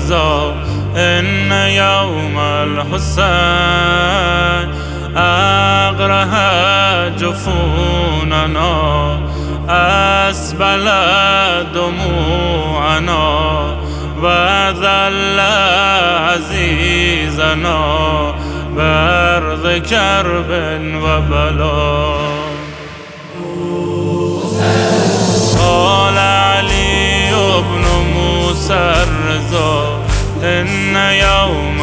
الرضا إن يوم الحسين أغره جفوننا أسبل دموعنا وذل عزيزنا برد كرب وبلاء. قال علي بن موسى الرضا إن يوم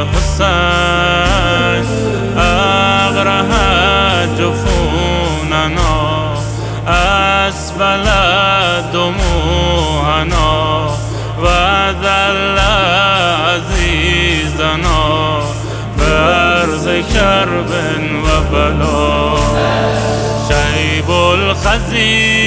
الحسين أغره جفوننا أسبل دموعنا وذل عزيزنا برز كرب وبلاء. شيب الخزي